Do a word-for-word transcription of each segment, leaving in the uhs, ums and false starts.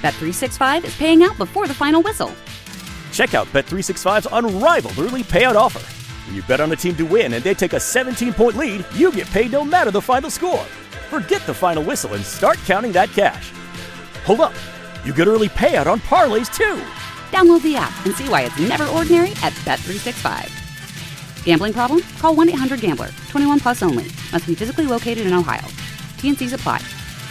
Bet three sixty-five is paying out before the final whistle. Check out Bet three sixty-five's unrivaled early payout offer. When you bet on a team to win and they take a seventeen-point lead, you get paid no matter the final score. Forget the final whistle and start counting that cash. Hold up. You get early payout on parlays, too. Download the app and see why it's never ordinary at Bet three sixty-five. Gambling problem? Call one eight hundred gambler. twenty-one plus only. Must be physically located in Ohio. T N Cs apply.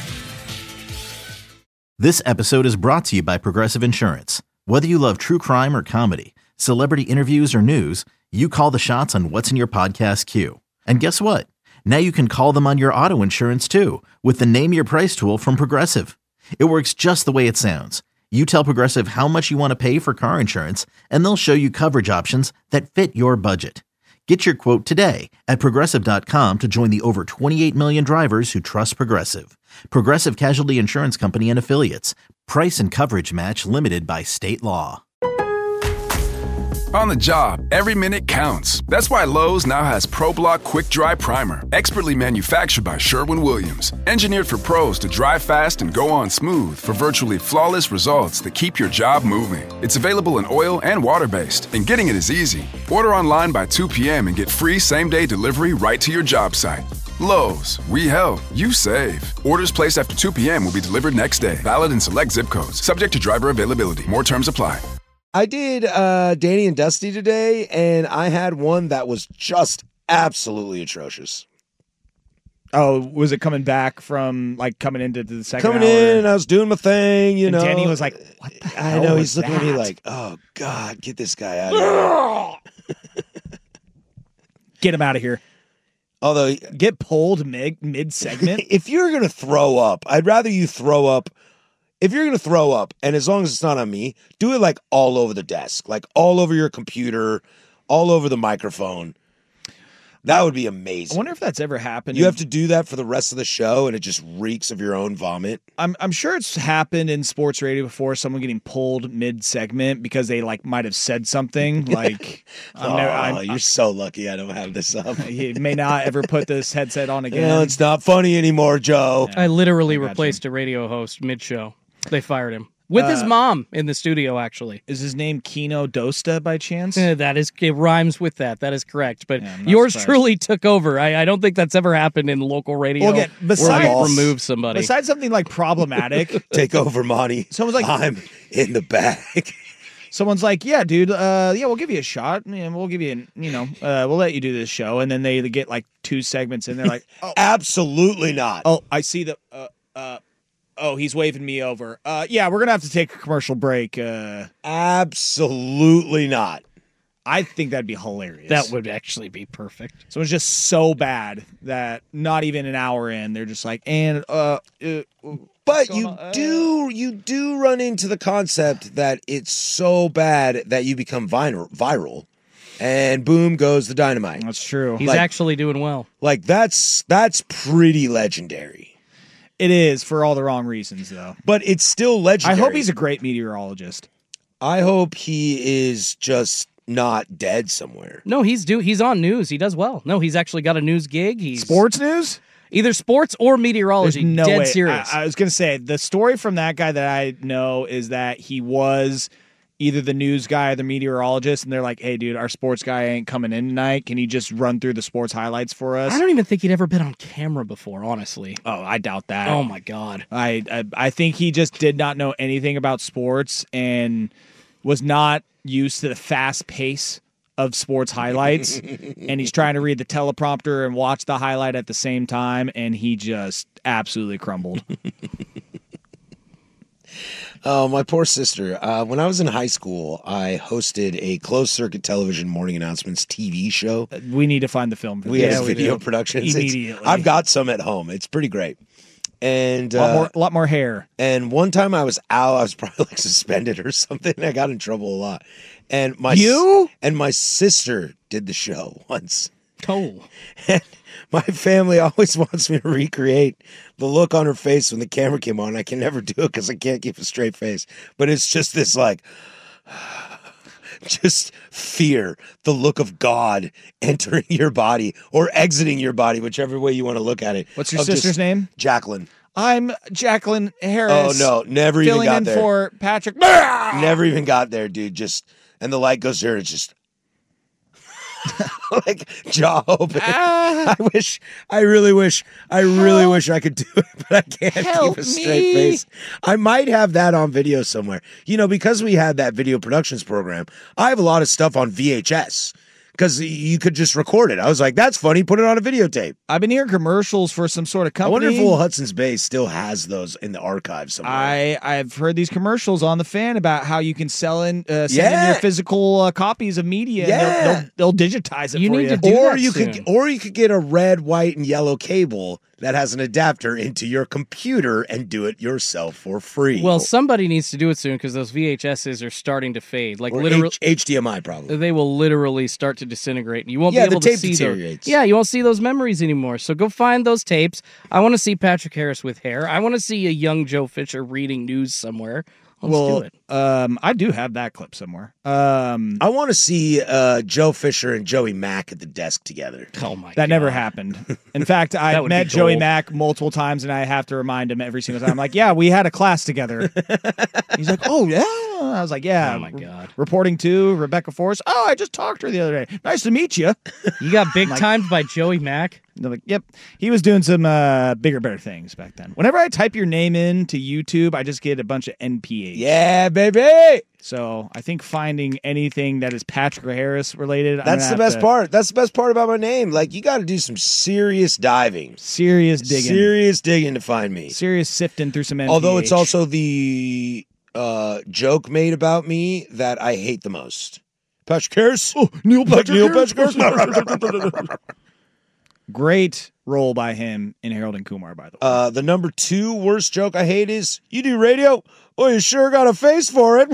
This episode is brought to you by Progressive Insurance. Whether you love true crime or comedy, celebrity interviews or news, you call the shots on what's in your podcast queue. And guess what? Now you can call them on your auto insurance too with the Name Your Price tool from Progressive. It works just the way it sounds. You tell Progressive how much you want to pay for car insurance, and they'll show you coverage options that fit your budget. Get your quote today at Progressive dot com to join the over twenty-eight million drivers who trust Progressive. Progressive Casualty Insurance Company and Affiliates. Price and coverage match limited by state law. On the job, every minute counts. That's why Lowe's now has ProBlock Quick Dry Primer, expertly manufactured by Sherwin-Williams. Engineered for pros to dry fast and go on smooth for virtually flawless results that keep your job moving. It's available in oil and water-based, and getting it is easy. Order online by two p.m. and get free same-day delivery right to your job site. Lowe's, we help, you save. Orders placed after two p.m. will be delivered next day. Valid in select zip codes. Subject to driver availability. More terms apply. I did uh, Danny and Dusty today, and I had one that was just absolutely atrocious. Oh, was it coming back from, like, coming into the second Coming hour? in, and I was doing my thing, you and know. Danny was like, what the I hell know, was he's looking that? at me like, oh, God, get this guy out of here. Get him out of here. Although, Get pulled mid, mid-segment? if you're going to throw up, I'd rather you throw up. If you're going to throw up, and as long as it's not on me, do it like all over the desk, like all over your computer, all over the microphone. That would be amazing. I wonder if that's ever happened. You in- have to do that for the rest of the show, and it just reeks of your own vomit. I'm I'm sure it's happened in sports radio before, someone getting pulled mid-segment because they, like, might have said something. Like, I'm oh, never, I'm, you're so lucky I don't have this up. he may not ever put this headset on again. No, it's not funny anymore, Joe. I literally I got replaced you. a radio host mid-show. They fired him. With his Uh, mom in the studio, actually. Is his name Kino Dosta by chance? Eh, that is, it rhymes with that. That is correct. But Yeah, I'm not yours surprised. truly took over. I, I don't think that's ever happened in local radio. Well, again, where besides- we remove somebody. Besides something like problematic, Take over, Monty. Someone's like- I'm in the bag. someone's like, "Yeah, dude, uh, yeah, we'll give you a shot. Yeah, we'll give you, an, you know, uh, we'll let you do this show." And then they get like two segments, and they're like, "Oh, Absolutely not. oh, I see the, uh, uh, oh, he's waving me over. Uh, yeah, we're gonna have to take a commercial break. Uh, Absolutely not. I think that'd be hilarious. that would actually be perfect. So it's just so bad that not even an hour in, they're just like, and uh, uh But going you on? Uh, do you do run into the concept that it's so bad that you become viral, viral and boom goes the dynamite. that's true. He's Like- actually doing well. Like that's that's pretty legendary. It is for all the wrong reasons, though. But it's still I legendary. hope he's a great meteorologist. I hope he is just not dead somewhere. No, he's do he's on news. He does well. No, he's actually got a news gig. He's Sports news? either sports or meteorology. There's no Dead way. serious. I, I was gonna say the story from that guy that I know is that he was either the news guy or the meteorologist, and they're like, "Hey, dude, our sports guy ain't coming in tonight. Can you just run through the sports highlights for us?" I don't even think he'd ever been on camera before, honestly. Oh, I doubt that. Oh my god. I, I I think he just did not know anything about sports and was not used to the fast pace of sports highlights. And he's trying to read the teleprompter and watch the highlight at the same time, and he just absolutely crumbled. Oh, my poor sister. Uh, when I was in high school, I hosted a closed circuit television morning announcements T V show. We need to find the film for We this. had video productions. It's- Immediately. I've got some at home. It's pretty great. And a lot, uh, more, lot more hair. and one time I was out. I was probably like suspended or something. I got in trouble a lot. And my You? and my sister did the show once. Oh. And my family always wants me to recreate the look on her face when the camera came on. I can never do it because I can't keep a straight face. But it's just this like, just fear, the look of God entering your body or exiting your body, whichever way you want to look at it. What's your Of just- sister's name? Jacqueline. I'm Jacqueline Oh Harris. no, never even filling got in there. for Patrick. Never even got there, dude. Just and the light goes there. It's just like jaw open. Ah. I wish. I really wish. I really Help. wish I could do it, but I can't Help keep a straight me. face. I might have that on video somewhere. You know, because we had that video productions program. I have a lot of stuff on V H S. Because you could just record it. I was like, that's funny. Put it on a videotape. I've been hearing commercials for some sort of company. I wonder if Will Hudson's Bay still has those in the archive somewhere. I, I've heard these commercials on the fan about how you can sell in, uh, send in Yeah. your physical uh, copies of media. Yeah. And they'll, they'll, they'll digitize it You for need you. to do or that you soon. could, or you could get a red, white, and yellow cable that has an adapter into your computer and do it yourself for free. Well, somebody needs to do it soon because those V H S's are starting to fade. Like or literally, H- H D M I probably. they will literally start to disintegrate, and you won't Yeah, be able the to tape see those. deteriorates. Yeah, you won't see those memories anymore. So go find those tapes. I want to see Patrick Harris with hair. I want to see a young Joe Fisher reading news somewhere. Let's well, do it. Um, I do have that clip somewhere. Um, I want to see uh, Joe Fisher and Joey Mack at the desk together. Oh my! that God. never happened. In fact, I That would met be Joey gold. Mack multiple times, and I have to remind him every single time. I'm like, yeah, we had a class together. He's like, oh, yeah. I was like, yeah. Oh my God! Reporting to Rebecca Forrest. Oh, I just talked to her the other day. Nice to meet you. You got big timed by Joey Mack. They're like, yep. He was doing some uh, bigger, better things back then. Whenever I type your name into YouTube, I just get a bunch of N P H. Yeah, baby. So I think finding anything that is Patrick Harris related. I'm That's gonna the have best to- part. That's the best part about my name. Like, you got to do some serious diving, Serious digging. serious digging to find me. Serious sifting through some N P H. Although it's also the uh, joke made about me that I hate the most. Patrick Harris. Oh, Neil Patrick Neil Patrick Harris. great role by him in Harold and Kumar, by the way. Uh, the number two worst joke I hate is, you do radio? Well, you sure got a face for it.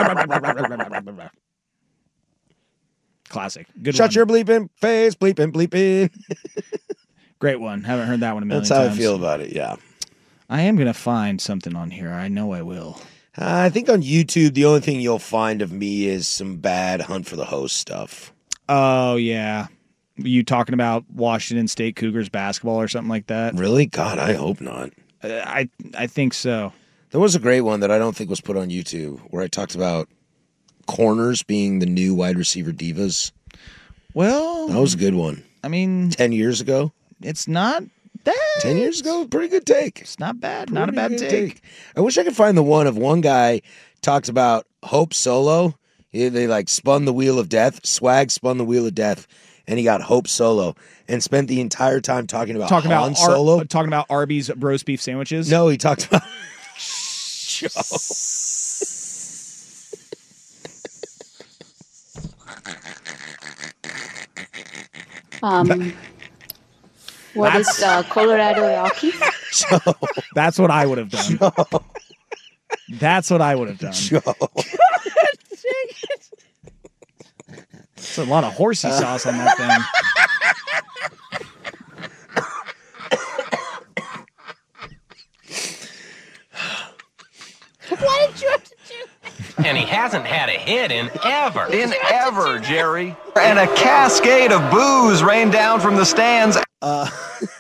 Classic. Good Shut one. your bleeping face, bleeping, bleeping. Great one. Haven't heard that one a million That's how times. I feel about it, yeah. I am going to find something on here. I know I will. Uh, I think on YouTube, the only thing you'll find of me is some bad Hunt for the Host stuff. Oh, yeah. You talking about Washington State Cougars basketball or something like that? Really? God, I hope not. Uh, I I think so. There was a great one that I don't think was put on YouTube where I talked about corners being the new wide receiver divas. Well, That was a good one. I mean, Ten years ago? it's not that. Ten years ago? Pretty good take. It's not bad. Not a bad Pretty take. good I wish I could find the one of one guy talked about Hope Solo. He- They like spun the wheel of death. Swag spun the wheel of death, and he got Hope Solo and spent the entire time talking about Talking Han about Ar- Solo. uh, talking about Arby's roast beef sandwiches. No, he talked about. Um, what is uh, Colorado Rocky? That's what I would have done. That's what I would have done. Joe. It's a lot of horsey sauce on that thing. Why did you have to do And he hasn't had a hit in ever. In ever, Jerry. And a cascade of boos rained down from the stands. Um,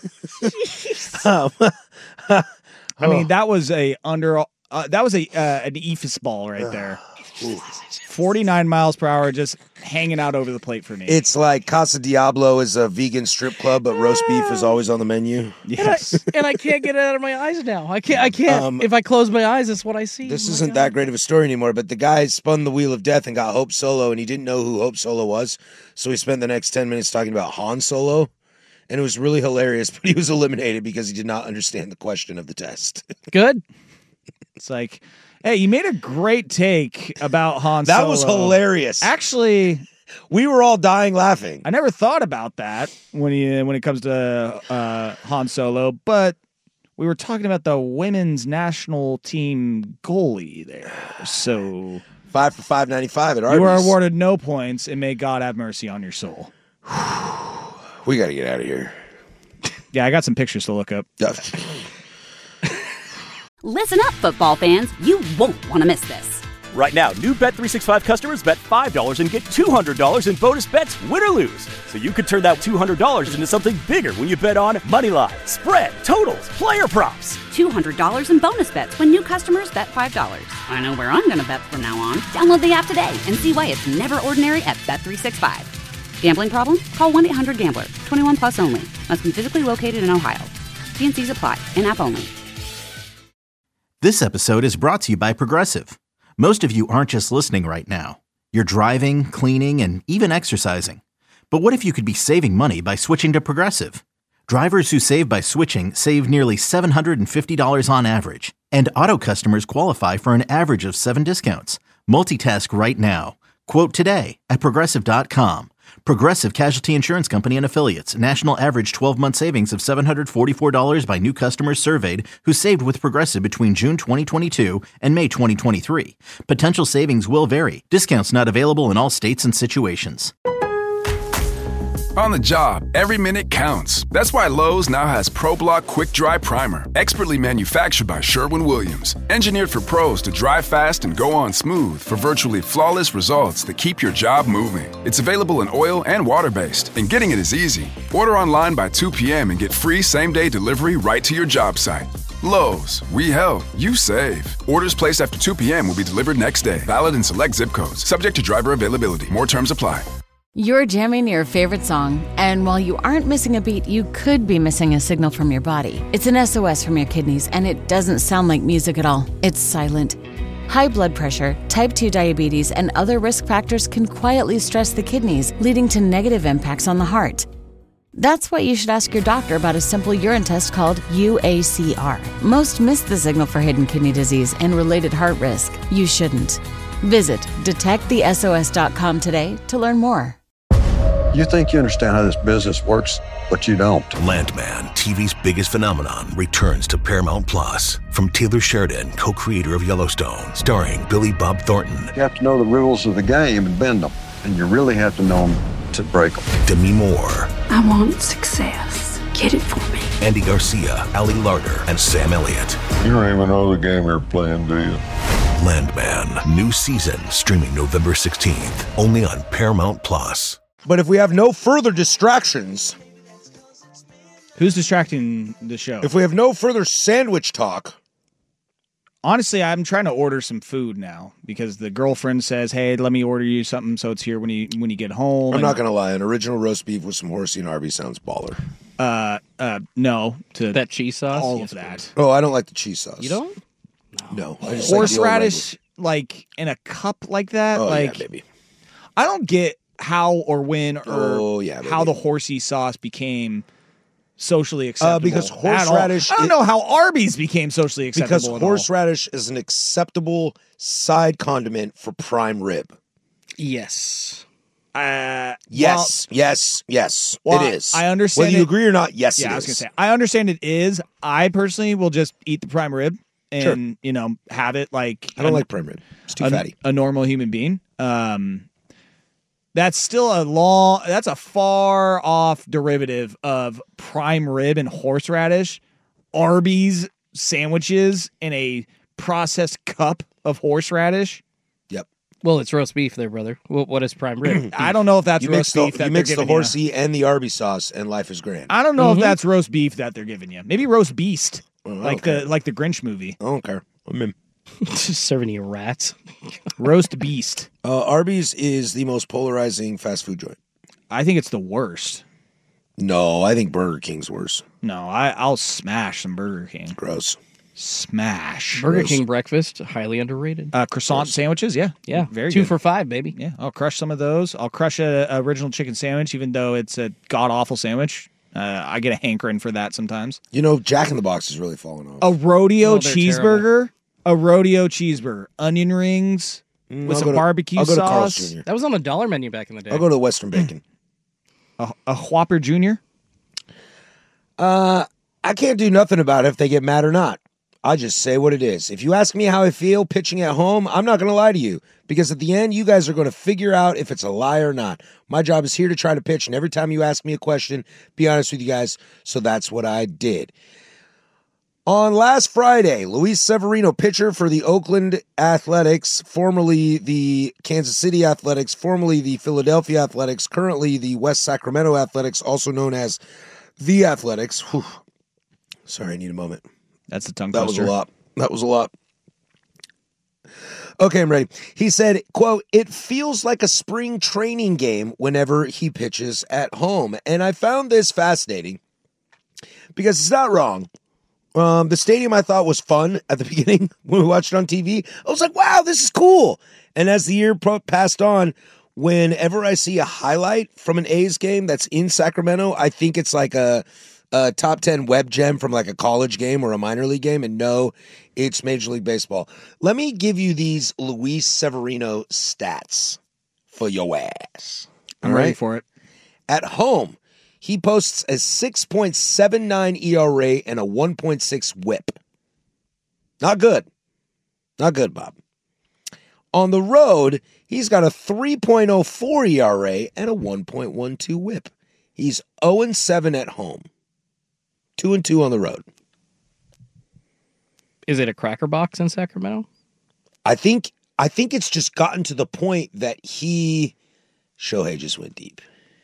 I mean, that was a under. Uh, that was a uh, an ephus ball right there. forty-nine miles per hour, just hanging out over the plate for me. It's like Casa Diablo is a vegan strip club, but roast beef is always on the menu. yes. And I can't get it out of my eyes now. I can't. I can't. Um, if I close my eyes, that's what I see. This Oh my isn't God. that great of a story anymore, but the guy spun the wheel of death and got Hope Solo, and he didn't know who Hope Solo was. So he spent the next ten minutes talking about Han Solo, and it was really hilarious, but he was eliminated because he did not understand the question of the test. Good. It's like, hey, you made a great take about Han That Solo. was hilarious. Actually, We were all dying laughing. I never thought about that when you when it comes to uh, Han Solo, but we were talking about the women's national team goalie there. So Five for five ninety-five at you Arby's. were awarded no points, and may God have mercy on your soul. We got to get out of here. Yeah, I got some pictures to look up. Listen up, football fans. You won't want to miss this. Right now, new Bet three sixty-five customers bet five dollars and get two hundred dollars in bonus bets, win or lose. So you could turn that two hundred dollars into something bigger when you bet on money line, spread, totals, player props. two hundred dollars in bonus bets when new customers bet five dollars. I know where I'm going to bet from now on. Download the app today and see why it's never ordinary at Bet three sixty-five. Gambling problem? Call one eight hundred gambler. twenty-one plus only. Must be physically located in Ohio. T N Cs apply. In-app only. This episode is brought to you by Progressive. Most of you aren't just listening right now. You're driving, cleaning, and even exercising. But what if you could be saving money by switching to Progressive? Drivers who save by switching save nearly seven hundred fifty dollars on average. And auto customers qualify for an average of seven discounts. Multitask right now. Quote today at Progressive dot com. Progressive Casualty Insurance Company and Affiliates. National average twelve-month savings of seven hundred forty-four dollars by new customers surveyed who saved with Progressive between June twenty twenty-two and May twenty twenty-three. Potential savings will vary. Discounts not available in all states and situations. On the job, every minute counts. That's why Lowe's now has ProBlock Quick Dry Primer, expertly manufactured by Sherwin-Williams. Engineered for pros to dry fast and go on smooth for virtually flawless results that keep your job moving. It's available in oil and water-based, and getting it is easy. Order online by two p.m. and get free same-day delivery right to your job site. Lowe's, we help, you save. Orders placed after two p.m. will be delivered next day. Valid in select zip codes. Subject to driver availability. More terms apply. You're jamming your favorite song, and while you aren't missing a beat, you could be missing a signal from your body. It's an S O S from your kidneys, and it doesn't sound like music at all. It's silent. High blood pressure, type two diabetes, and other risk factors can quietly stress the kidneys, leading to negative impacts on the heart. That's why you should ask your doctor about a simple urine test called U A C R. Most miss the signal for hidden kidney disease and related heart risk. You shouldn't. Visit detect the S O S dot com today to learn more. You think you understand how this business works, but you don't. Landman, T V's biggest phenomenon, returns to Paramount Plus. From Taylor Sheridan, co-creator of Yellowstone, starring Billy Bob Thornton. You have to know the rules of the game and bend them, and you really have to know them to break them. Demi Moore. I want success. Get it for me. Andy Garcia, Ali Larter, and Sam Elliott. You don't even know the game you're playing, do you? Landman, new season, streaming November sixteenth, only on Paramount Plus. But if we have no further distractions... Who's distracting the show? If we have no further sandwich talk... Honestly, I'm trying to order some food now because the girlfriend says, hey, let me order you something so it's here when you when you get home. I'm and, not going to lie. An original roast beef with some horsey and Arby's sounds baller. Uh, uh, no. To that cheese sauce? All yes, of that. Oh, I don't like the cheese sauce. You don't? No. no I just Horseradish, like, like in a cup like that? Oh, like, yeah, baby. I don't get how or when or oh, yeah, how the horsey sauce became socially acceptable. Uh, because horseradish... I don't know how Arby's became socially acceptable. Because horseradish is an acceptable side condiment for prime rib. Yes. Uh, yes, well, yes, yes, well, it is. I understand. Whether you it, agree or not, yes, yeah, it is. I was going to say, I understand it is. I personally will just eat the prime rib and, sure. you know, have it like... I don't a, like prime rib. It's too a, fatty. A normal human being. Um... That's still a long, that's a far off derivative of prime rib and horseradish, Arby's sandwiches in a processed cup of horseradish. Yep. Well, it's roast beef there, brother. What is prime rib? I don't know if that's you roast the, beef that you they're mix giving the horsey you. and the Arby's sauce, and life is grand. I don't know mm-hmm. if that's roast beef that they're giving you. Maybe roast beast, oh, like okay. the like the Grinch movie. I don't care. I'm in. Just serving you rats. Roast beast. Uh, Arby's is the most polarizing fast food joint. I think it's the worst. No, I think Burger King's worse. No, I, I'll smash some Burger King. Gross. Smash. Burger Gross. King breakfast, highly underrated. Uh, croissant Gross. sandwiches, yeah. Yeah, very Two good. for five, baby. Yeah, I'll crush some of those. I'll crush a, a original chicken sandwich, even though it's a god-awful sandwich. Uh, I get a hankering for that sometimes. You know, Jack in the Box is really falling off. A rodeo oh, cheeseburger. Terrible. A rodeo cheeseburger. Onion rings mm, with I'll some to, barbecue I'll sauce. Go to Carl's Junior That was on the dollar menu back in the day. I'll go to the Western Bacon. A, a Whopper Junior? Uh, I can't do nothing about it if they get mad or not. I just say what it is. If you ask me how I feel pitching at home, I'm not going to lie to you. Because at the end, you guys are going to figure out if it's a lie or not. My job is here to try to pitch, and every time you ask me a question, be honest with you guys. So that's what I did. On last Friday, Luis Severino, pitcher for the Oakland Athletics, formerly the Kansas City Athletics, formerly the Philadelphia Athletics, currently the West Sacramento Athletics, also known as the Athletics. Whew. Sorry, I need a moment. That's a tongue That twister. was a lot. That was a lot. Okay, I'm ready. He said, quote, "It feels like a spring training game whenever he pitches at home." And I found this fascinating because it's not wrong. Um, the stadium I thought was fun at the beginning when we watched it on T V. I was like, wow, this is cool. And as the year pro- passed on, whenever I see a highlight from an A's game that's in Sacramento, I think it's like a, a top ten web gem from like a college game or a minor league game. And no, it's Major League Baseball. Let me give you these Luis Severino stats for your ass. I'm ready for it. At home, he posts a six point seven nine E R A and a one point six whip. Not good. Not good, Bob. On the road, he's got a three point oh four E R A and a one point one two whip. He's oh and seven at home. two and two on the road. Is it a cracker box in Sacramento? I think I think it's just gotten to the point that he Shohei just went deep.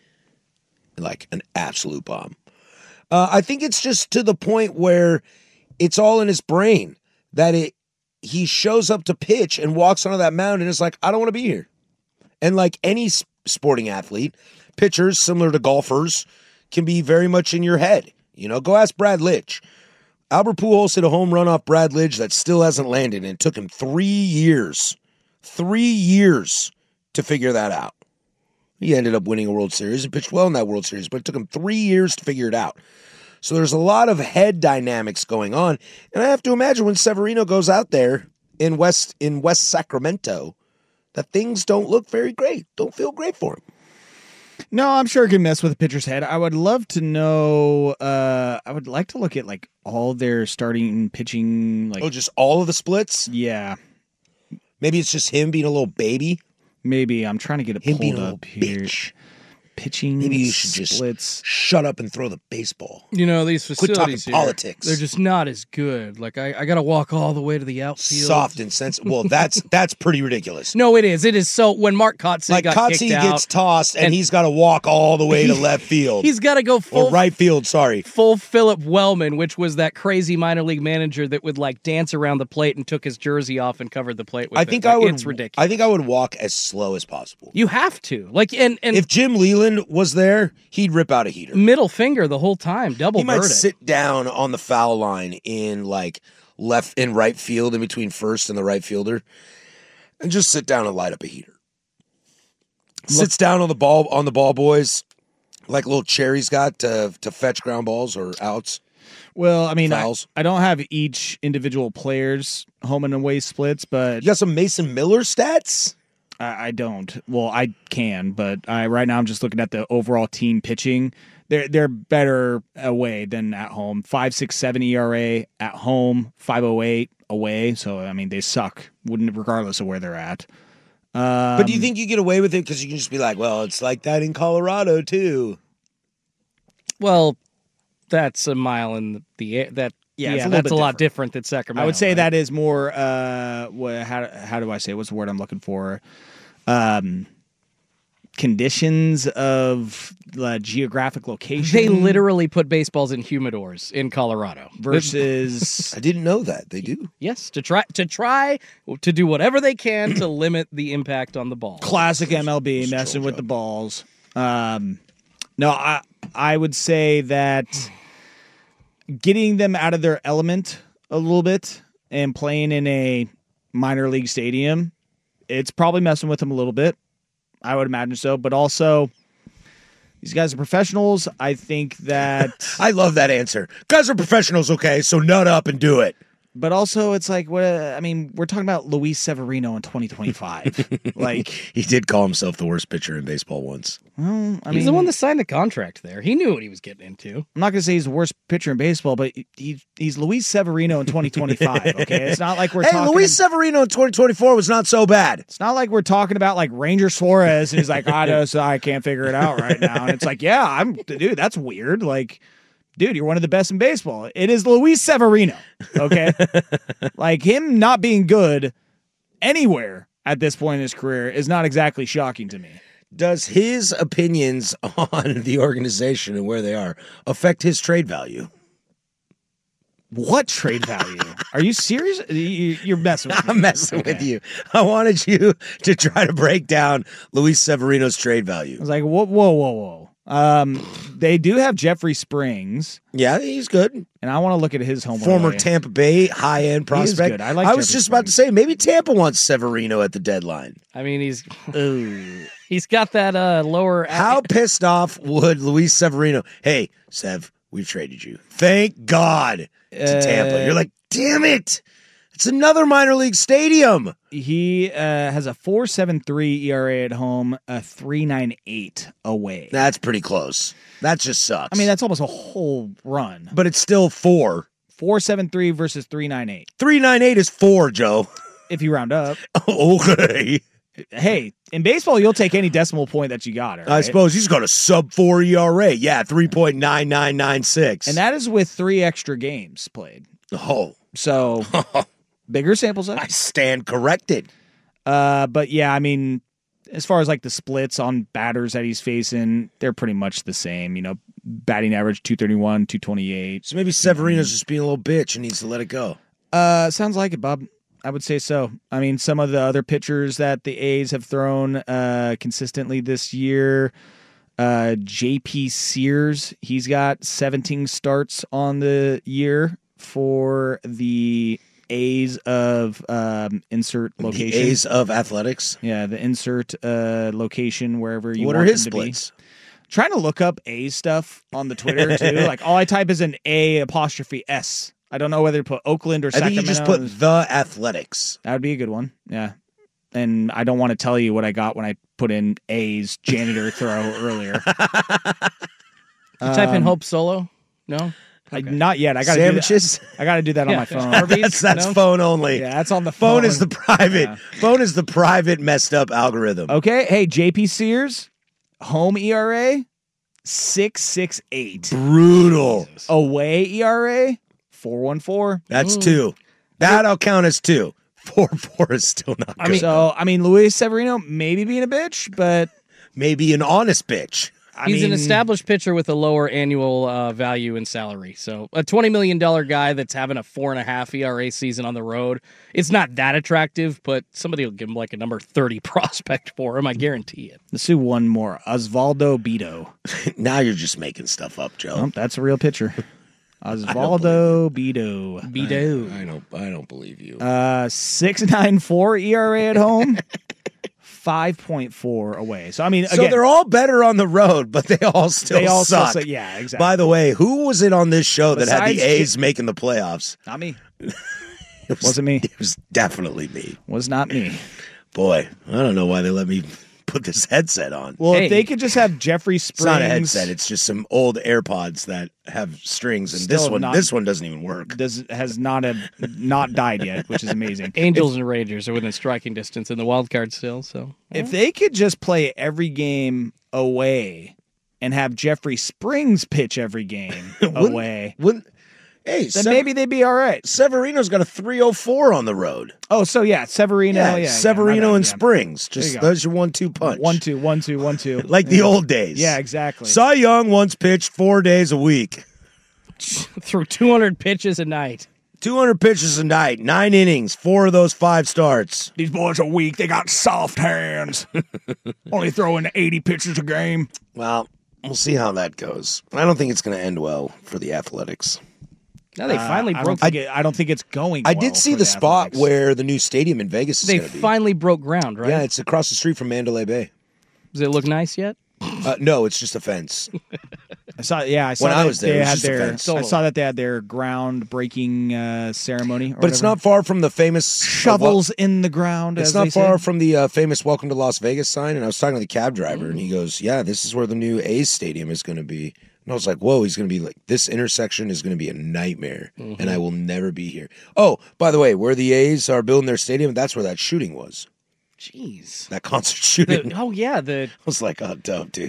Like an absolute bomb. Uh, I think it's just to the point where it's all in his brain that it he shows up to pitch and walks onto that mound and is like, I don't want to be here. And like any sporting athlete, pitchers, similar to golfers, can be very much in your head. You know, go ask Brad Lidge. Albert Pujols hit a home run off Brad Lidge that still hasn't landed, and it took him three years, three years to figure that out. He ended up winning a World Series and pitched well in that World Series, but it took him three years to figure it out. So there's a lot of head dynamics going on. And I have to imagine when Severino goes out there in West in West Sacramento, that things don't look very great, don't feel great for him. No, I'm sure it can mess with a pitcher's head. I would love to know, uh, I would like to look at like all their starting pitching. Like, oh, just all of the splits? Yeah. Maybe it's just him being a little baby. Maybe. I'm trying to get it Him pulled being a up little here. bitch. Pitching Maybe you should splits. just shut up and throw the baseball. You know, these Quit facilities talking here, politics. they're just not as good. Like, I, I got to walk all the way to the outfield. Soft and sensitive. Well, that's that's pretty ridiculous. No, it is. It is so. When Mark Kotsay Like got Kotsay kicked out, gets tossed and, and he's got to walk all the way to left field. he's got to go full or right field, sorry. full Philip Wellman, which was that crazy minor league manager that would like dance around the plate and took his jersey off and covered the plate with I it. think Like, I would It's ridiculous. I think I would walk as slow as possible. You have to. Like, and, and If Jim Leland was there, he'd rip out a heater. middle finger the whole time, double He might bird it. sit down on the foul line in like left in right field in between first and the right fielder and just sit down and light up a heater. Sits down on the ball on the ball boys like little Cherry's got to to fetch ground balls or outs. Well, I mean, I, Fouls. I don't have each individual player's home and away splits, but You got some Mason Miller stats? I, I don't. Well, I can, but I right now I'm just looking at the overall team pitching. They're they're better away than at home. Five six seven E R A at home, five oh eight away. So I mean, they suck. Wouldn't regardless of where they're at. Um, But do you think you get away with it because you can just be like, well, it's like that in Colorado too? Well, that's a mile in the air. That Yeah, yeah, it's a little that's bit a lot different. different than Sacramento. I would say right? that is more. Uh, what, how how do I say? What's the word I'm looking for? Um, conditions of uh, geographic location. They literally put baseballs in humidors in Colorado versus. I didn't know that they do. Yes, to try to try to do whatever they can to limit the impact on the ball. Classic M L B messing with the balls. Um, no, I I would say that getting them out of their element a little bit and playing in a minor league stadium, it's probably messing with them a little bit. I would imagine so, but also these guys are professionals. I think that I love that answer. Guys are professionals, okay? So nut up and do it. But also, it's like, what? I mean, we're talking about Luis Severino in twenty twenty-five. Like, he did call himself the worst pitcher in baseball once. Well, I he's mean, the one that signed the contract there. He knew what he was getting into. I'm not going to say he's the worst pitcher in baseball, but he, he's Luis Severino in twenty twenty-five. Okay, it's not like we're hey, talking. Luis Severino in twenty twenty-four was not so bad. It's not like we're talking about like Ranger Suarez, and he's like, I just I can't figure it out right now, and it's like, yeah, I'm dude, that's weird. Like, dude, you're one of the best in baseball. It is Luis Severino, okay? Like, him not being good anywhere at this point in his career is not exactly shocking to me. Does his opinions on the organization and where they are affect his trade value? What trade value? Are you serious? You- You're messing with me. I'm messing Okay. with you. I wanted you to try to break down Luis Severino's trade value. I was like, whoa, whoa, whoa, whoa. Um, they do have Jeffrey Springs. Yeah, he's good. And I want to look at his home. Former away. Tampa Bay high-end prospect. good. I like I was Jeffrey just about to say, maybe Tampa wants Severino at the deadline. I mean, he's he's got that uh, lower. How pissed off would Luis Severino? Hey, Sev, we've traded you. Thank God to Uh, Tampa. You're like, damn it. It's another minor league stadium. He uh, has a four point seven three E R A at home, a three point nine eight away. That's pretty close. That just sucks. I mean, that's almost a whole run. But it's still four. four point seven three versus three point nine eight. three nine eight is four, Joe. If you round up. Okay. Hey, in baseball, you'll take any decimal point that you got. Right? I suppose he's got a sub four E R A. Yeah, three point nine nine nine six. And that is with three extra games played. Oh. So, bigger sample size. I stand corrected. Uh, but yeah, I mean, as far as like the splits on batters that he's facing, they're pretty much the same. You know, batting average two thirty-one, two twenty-eight. So maybe Severino's just being a little bitch and needs to let it go. Uh, sounds like it, Bob. I would say so. I mean, some of the other pitchers that the A's have thrown uh, consistently this year, uh, J P Sears, he's got seventeen starts on the year for the A's of um, insert location. The A's of athletics. Yeah, the insert uh, location wherever you What want are his them to splits? be. Trying to look up A's stuff on the Twitter too. Like all I type is an A apostrophe S. I don't know whether to put Oakland or I Sacramento. think you just put the athletics. That would be a good one. Yeah. And I don't want to tell you what I got when I put in A's janitor throw earlier. You type in Um, Hope Solo? No? I, not yet. I got Sandwiches? I got to do that on Yeah. my phone. Arby's? That's, that's No? phone only. Yeah, that's on the phone. phone. is the private. Phone is the private messed up algorithm. Okay. Hey, J P Sears, home E R A, six six eight. Brutal. Away E R A, four one four. That's two. That I'll count as two. Four four is still not I good. mean, so I mean, Luis Severino maybe being a bitch, but maybe an honest bitch. I He's mean, an established pitcher with a lower annual uh, value and salary. So a twenty million dollars guy that's having a four and a half E R A season on the road, it's not that attractive, but somebody will give him like a number thirty prospect for him. I guarantee it. Let's do one more. Osvaldo Bido. Now you're just making stuff up, Joe. Oh, that's a real pitcher. Osvaldo Bido. Bido. I don't. I don't believe you. Uh, six nine four E R A at home, five point four away. So I mean, So again, they're all better on the road, but they all still they all still suck. say- yeah, exactly. By the way, who was it on this show that had Besides the A's making the playoffs? Not me. It was, Wasn't me. It was definitely me. Was not me. Boy, I don't know why they let me put this headset on. Well, Hey. if they could just have Jeffrey Springs, It's not a headset. It's just some old AirPods that have strings, and Still this one, not- this one doesn't even work. does has not have not died yet, which is amazing. Angels and Rangers are within striking distance in the wild card still. So If they could just play every game away and have Jeffrey Springs pitch every game away, Wouldn't, hey, then Sever- maybe they'd be all right. Severino's got a three oh four on the road. Oh, so yeah, Severino, Yeah, yeah, yeah, Severino my and bad, yeah. Springs. There you Just go. those are one two punch. One two, one two, one two, like the Yeah. old days. Yeah, exactly. Cy Young once pitched four days a week. through two hundred pitches a night. two hundred pitches a night, nine innings, four of those five starts. These boys are weak. They got soft hands. Only throwing eighty pitches a game. Well, we'll see how that goes. I don't think it's going to end well for the Athletics. Now they finally Uh, I broke. don't, think it, I don't think it's going. I well did see for the, spot Athletics. where the new stadium in Vegas is they going to be. finally broke ground, right? Yeah, it's across the street from Mandalay Bay. Does it look nice yet? Uh, no, it's just a fence. I saw. Yeah, I saw When that I was there, they it was had just a their. fence. I saw that they had their groundbreaking uh, ceremony. or But it's whatever. not far from the famous shovels in the ground. It's as not they far say. from the uh, famous "Welcome to Las Vegas" sign. And I was talking to the cab driver, and he goes, "Yeah, this is where the new A's stadium is going to be." And I was like, "Whoa, he's going to be like this intersection is going to be a nightmare, Mhm. and I will never be here." Oh, by the way, where the A's are building their stadium, that's where that shooting was. Jeez. That concert shooting. The- oh yeah, the I was like, "Oh, dope, dude."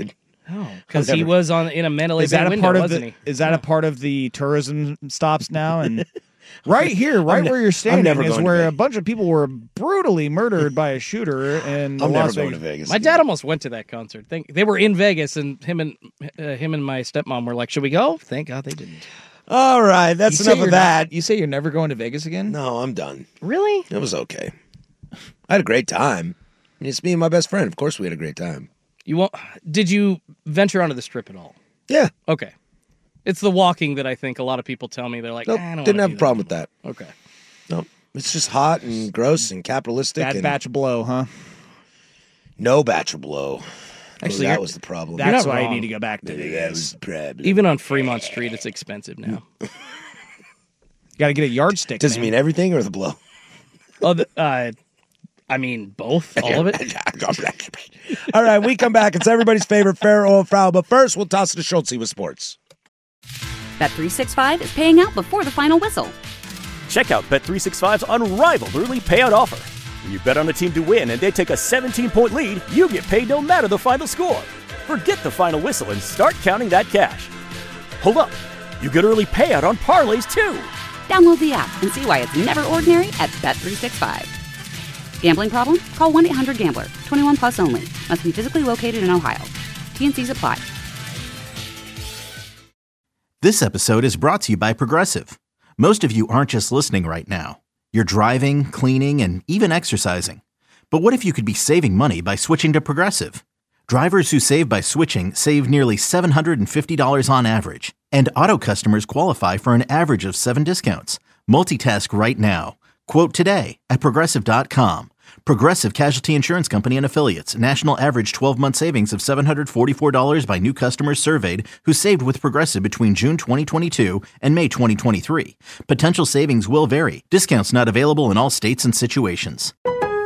Oh, because I've he never- was on in a Mandalay Is that Bay a window, part of wasn't the? he? Is that a part of the tourism stops now? And right here, right ne- where you're I'm standing, never is going to where Vegas. a bunch of people were brutally murdered by a shooter in I'm never Las going Vegas. to Vegas. My dad almost went to that concert. Think they were in Vegas, and him and uh, him and my stepmom were like, "Should we go?" Thank God they didn't. All right, that's You say enough you're of that. not- you say you're never going to Vegas again? No, I'm done. Really? It was okay. I had a great time. It's me and my best friend. Of course, we had a great time. You won't? Did you venture onto the strip at all? Yeah. Okay. It's the walking that I think a lot of people tell me they're like, Nope, "Eh, I don't didn't wanna have do a problem with that. Okay. No, it's just hot and gross and capitalistic. Bad and batch of blow, huh? No batch of blow. Actually, that you're- was the problem. That's not why you wrong. need to go back to Maybe Vegas. that was the problem. Even on Fremont Street, it's expensive now. You got to get a yardstick. Does it man. mean everything or the blow? oh, the, uh, I mean both, all of it. All right, we come back. It's everybody's favorite fair or foul. But first, we'll toss it to Schultz with sports. Bet three sixty-five is paying out before the final whistle. Check out Bet three sixty-five's unrivaled early payout offer. When you bet on a team to win and they take a seventeen-point lead, you get paid no matter the final score. Forget the final whistle and start counting that cash. Hold up. You get early payout on parlays, too. Download the app and see why it's never ordinary at Bet three sixty-five. Gambling problem? Call one eight hundred gambler. twenty-one plus only. Must be physically located in Ohio. T N Cs apply. This episode is brought to you by Progressive. Most of you aren't just listening right now. You're driving, cleaning, and even exercising. But what if you could be saving money by switching to Progressive? Drivers who save by switching save nearly seven hundred fifty dollars on average. And auto customers qualify for an average of seven discounts. Multitask right now. Quote today at Progressive dot com. Progressive Casualty Insurance Company and Affiliates. National average twelve-month savings of seven hundred forty-four dollars by new customers surveyed who saved with Progressive between June twenty twenty-two and May twenty twenty-three. Potential savings will vary. Discounts not available in all states and situations.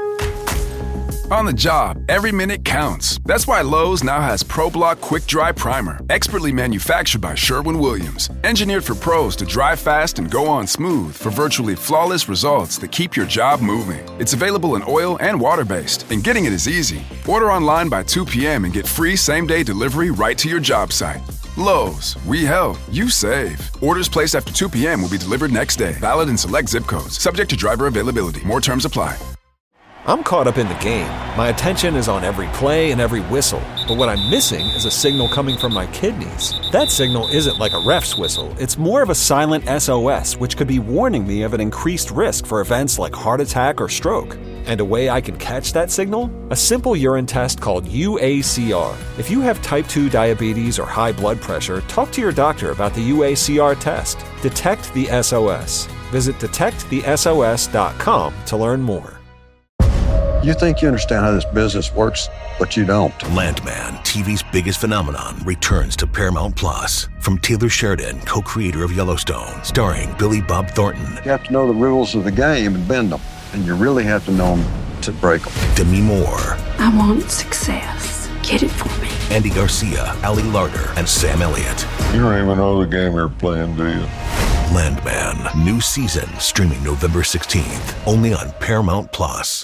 On the job, every minute counts. That's why Lowe's now has ProBlock Quick Dry Primer, expertly manufactured by Sherwin-Williams. Engineered for pros to dry fast and go on smooth for virtually flawless results that keep your job moving. It's available in oil and water-based, and getting it is easy. Order online by two p.m. and get free same-day delivery right to your job site. Lowe's, we help, you save. Orders placed after two p.m. will be delivered next day. Valid in select zip codes. Subject to driver availability. More terms apply. I'm caught up in the game. My attention is on every play and every whistle. But what I'm missing is a signal coming from my kidneys. That signal isn't like a ref's whistle. It's more of a silent S O S, which could be warning me of an increased risk for events like heart attack or stroke. And a way I can catch that signal? A simple urine test called U A C R. If you have type two diabetes or high blood pressure, talk to your doctor about the U A C R test. Detect the S O S. Visit detect the S O S dot com to learn more. You think you understand how this business works, but you don't. Landman, T V's biggest phenomenon, returns to Paramount Plus. From Taylor Sheridan, co-creator of Yellowstone, starring Billy Bob Thornton. You have to know the rules of the game and bend them, and you really have to know them to break them. Demi Moore, I want success. Get it for me. Andy Garcia, Ali Larter, and Sam Elliott. You don't even know the game you're playing, do you? Landman, new season, streaming November sixteenth, only on Paramount Plus.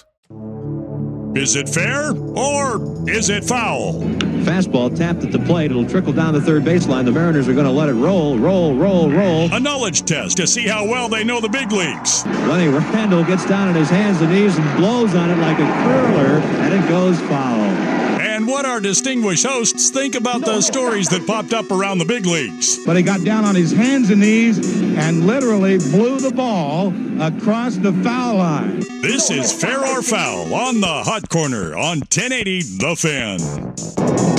Is it fair or is it foul? Fastball tapped at the plate. It'll trickle down the third baseline. The Mariners are going to let it roll, roll, roll, roll. A knowledge test to see how well they know the big leagues. Lenny Randle gets down on his hands and knees and blows on it like a curler, and it goes foul. And what our distinguished hosts think about the stories that popped up around the big leagues. But he got down on his hands and knees and literally blew the ball across the foul line. This is Fair or Foul on the Hot Corner on ten eighty The Fan.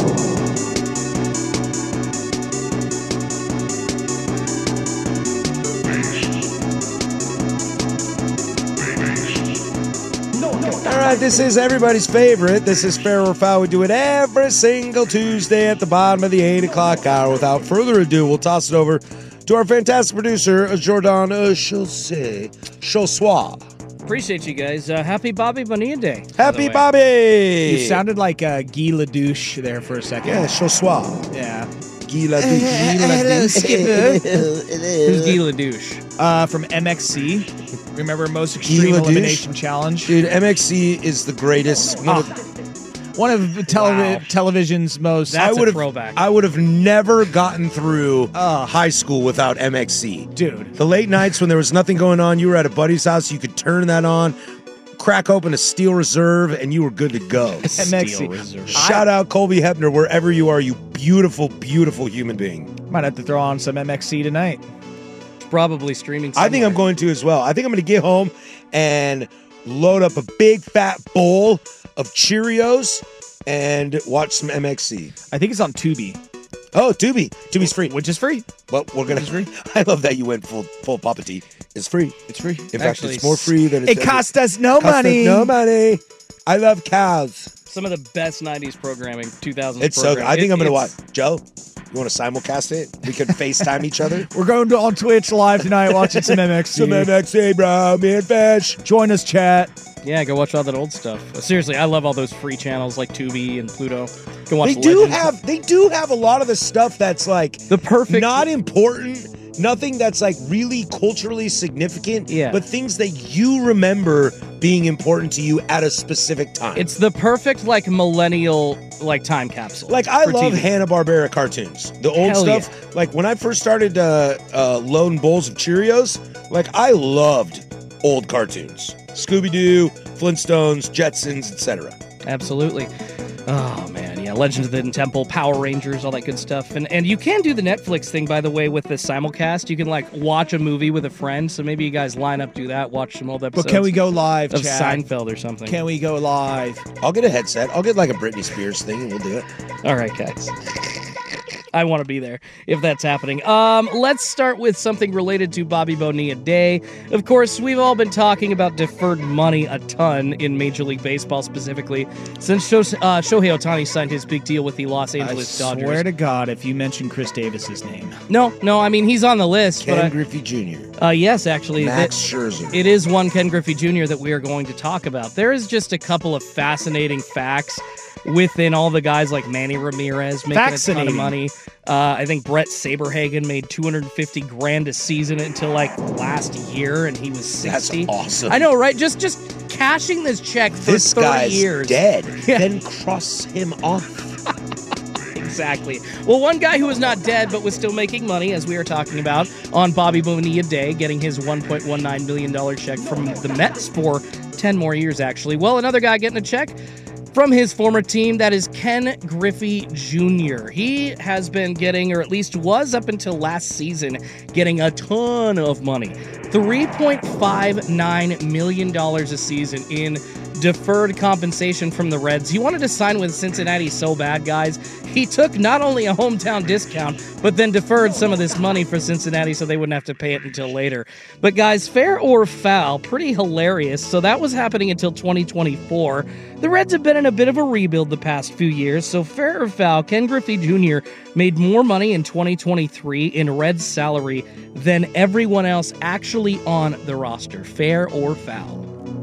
All right, this is everybody's favorite. This is Fair or Foul. We do it every single Tuesday at the bottom of the eight o'clock hour. Without further ado, we'll toss it over to our fantastic producer, Jordan Chaussee. Chaussois. Appreciate you guys. Uh, happy Bobby Bonilla Day. Happy Bobby! You sounded like uh, Guy Ledouche there for a second. Yeah, Chaussois. Yeah. Guy Ledouche. Hello, Skipper. Who's Guy Ledouche? Uh, from M X C. Remember Most Extreme Ledouche? Elimination Challenge? Dude, M X C is the greatest. One Oh. of, One of televi- wow. television's most. That's I would a throwback. I would have never gotten through uh, high school without M X C. Dude. The late nights when there was nothing going on, you were at a buddy's house, you could turn that on, crack open a Steel Reserve, and you were good to go. M X C. Reserve. Shout out Colby Hepner, wherever you are, you beautiful, beautiful human being. Might have to throw on some M X C tonight. Probably streaming somewhere. I think I'm going to as well. I think I'm going to get home and load up a big fat bowl of Cheerios and watch some M X C. I think it's on Tubi. Oh, Tubi. Tubi's free. Which is free. But we're going to... free. I love that you went full full Papa T. It's free. It's free. In Actually, fact, it's more free than... It cost us no cost money. Us no money. I love cows. Some of the best nineties programming, two thousands It's programming. so good. I think it, I'm going to it's- watch. Joe, you want to simulcast it? We can FaceTime each other. We're going to on Twitch live tonight watching some M X C. Some M X C, bro. Me and Fish. Join us, chat. Yeah, go watch all that old stuff. Seriously, I love all those free channels like Tubi and Pluto. Go watch They do Legends. have. They do have a lot of the stuff that's like the perfect, not important. Nothing that's like really culturally significant, Yeah. but things that you remember being important to you at a specific time. It's the perfect like millennial like time capsule. Like I for love T V. Hanna-Barbera cartoons, the old Hell stuff. Like when I first started uh, uh, loading bowls of Cheerios, like I loved old cartoons, Scooby-Doo, Flintstones, Jetsons, et cetera. Absolutely. Oh man, yeah, Legends of the Hidden Temple, Power Rangers, all that good stuff. And and you can do the Netflix thing, by the way, with the simulcast. You can like watch a movie with a friend. So maybe you guys line up, do that, watch some old episodes. But can we go live, of chat? Seinfeld or something? Can we go live? I'll get a headset. I'll get like a Britney Spears thing, and we'll do it. All right, guys. I want to be there if that's happening. Um, let's start with something related to Bobby Bonilla Day. Of course, we've all been talking about deferred money a ton in Major League Baseball specifically since Sho- uh, Shohei Ohtani signed his big deal with the Los Angeles I Dodgers. swear to God, if you mention Chris Davis's name. No, no, I mean, he's on the list. Ken but I, Griffey Junior Uh, yes, actually. Max that- Scherzer. It is one Ken Griffey Junior that we are going to talk about. There is just a couple of fascinating facts within all the guys like Manny Ramirez making a ton of money. Uh, I think Brett Saberhagen made two hundred fifty grand a season until like last year, and he was sixty. That's awesome. I know, right? Just just cashing this check for This thirty guy's years. dead. Yeah. Then cross him off. Exactly. Well, one guy who was not dead but was still making money, as we were talking about, on Bobby Bonilla Day, getting his one point one nine million dollars check from the Mets for ten more years, actually. Well, another guy getting a check from his former team, that is Ken Griffey Junior He has been getting, or at least was up until last season, getting a ton of money. three point five nine million dollars a season in deferred compensation from the Reds. He wanted to sign with Cincinnati so bad, guys. He took not only a hometown discount, but then deferred some of this money for Cincinnati so they wouldn't have to pay it until later. But guys, fair or foul, pretty hilarious. So that was happening until twenty twenty-four. The Reds have been in a bit of a rebuild the past few years, so fair or foul, Ken Griffey Junior made more money in twenty twenty-three in Reds salary than everyone else actually on the roster. Fair or foul?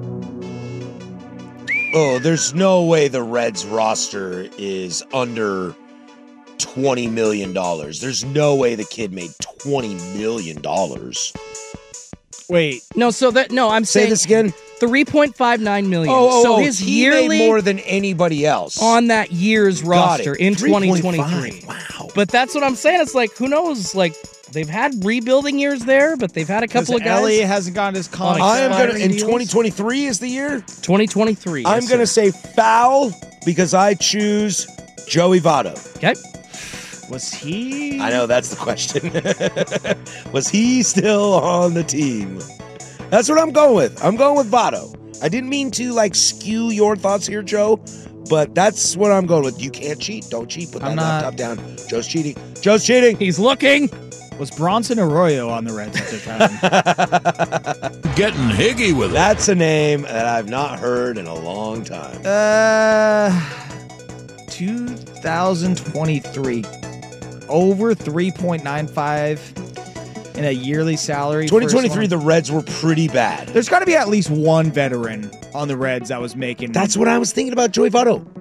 Oh, there's no way the Reds roster is under twenty million dollars. There's no way the kid made twenty million dollars. Wait. No, so that, no, I'm Say saying. this again? three point five nine million Oh, dollars. oh, so oh, his he yearly made more than anybody else. on that year's Got roster it. in three point twenty five. twenty-three. Wow. But that's what I'm saying. It's like, who knows? Like, they've had rebuilding years there, but they've had a couple of guys. Elliott hasn't gotten his contract. I am gonna in deals. twenty twenty-three is the year. twenty twenty-three. I'm yes, gonna sir. say foul because I choose Joey Votto. Okay. Was he? I know that's the question. Was he still on the team? That's what I'm going with. I'm going with Votto. I didn't mean to like skew your thoughts here, Joe, but that's what I'm going with. You can't cheat. Don't cheat. Put that I'm not- laptop down. Joe's cheating. Joe's cheating. He's looking. Was Bronson Arroyo on the Reds at the time? Getting higgy with it. That's a name that I've not heard in a long time. uh, two thousand twenty-three. Over three point nine five in a yearly salary. twenty twenty-three, first the one. Reds were pretty bad. There's got to be at least one veteran on the Reds that was making. That's what I was thinking about Joey Votto.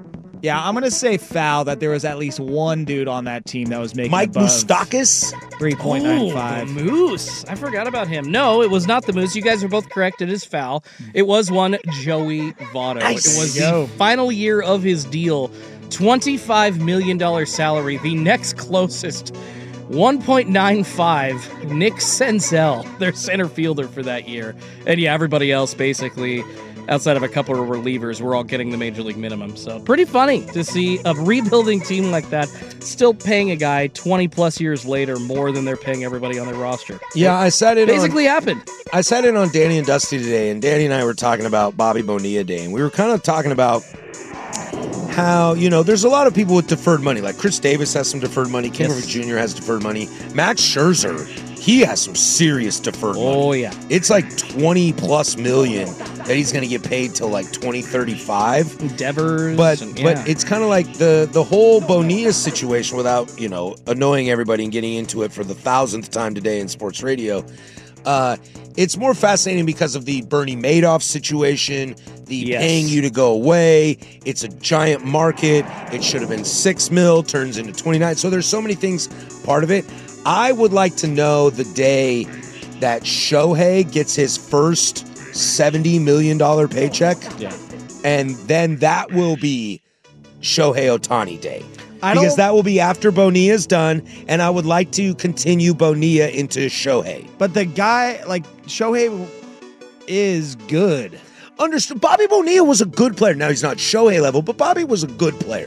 Yeah, I'm going to say foul that there was at least one dude on that team that was making Mike above Moustakas? three point nine five. Oh, the Moose. I forgot about him. No, it was not the Moose. You guys are both correct. It is foul. It was one Joey Votto. Nice. It was Yo. the final year of his deal. twenty-five million dollars salary. The next closest, one point nine five, Nick Senzel, their center fielder for that year. And yeah, everybody else basically, outside of a couple of relievers, we're all getting the major league minimum. So pretty funny to see a rebuilding team like that still paying a guy twenty plus years later more than they're paying everybody on their roster. Yeah, I sat in basically on, happened. I sat in on Danny and Dusty today, and Danny and I were talking about Bobby Bonilla Day, and we were kind of talking about how, you know, there's a lot of people with deferred money. Like Chris Davis has some deferred money. Ken Yes. Griffey Junior has deferred money. Max Scherzer, he has some serious deferred money. Oh, yeah. It's like twenty plus million that he's going to get paid till like twenty thirty-five. Devers. But and, yeah. but it's kind of like the the whole Bonilla situation, without, you know, annoying everybody and getting into it for the thousandth time today in sports radio. Uh, it's more fascinating because of the Bernie Madoff situation, the Yes. paying you to go away. It's a giant market. It should have been six mil, turns into twenty-nine. So there's so many things part of it. I would like to know the day that Shohei gets his first seventy million dollars paycheck. Yeah. And then that will be Shohei Ohtani Day. I Because don't- that will be after Bonilla's done, and I would like to continue Bonilla into Shohei. But the guy, like, Shohei is good. Understood. Bobby Bonilla was a good player. Now he's not Shohei level, but Bobby was a good player.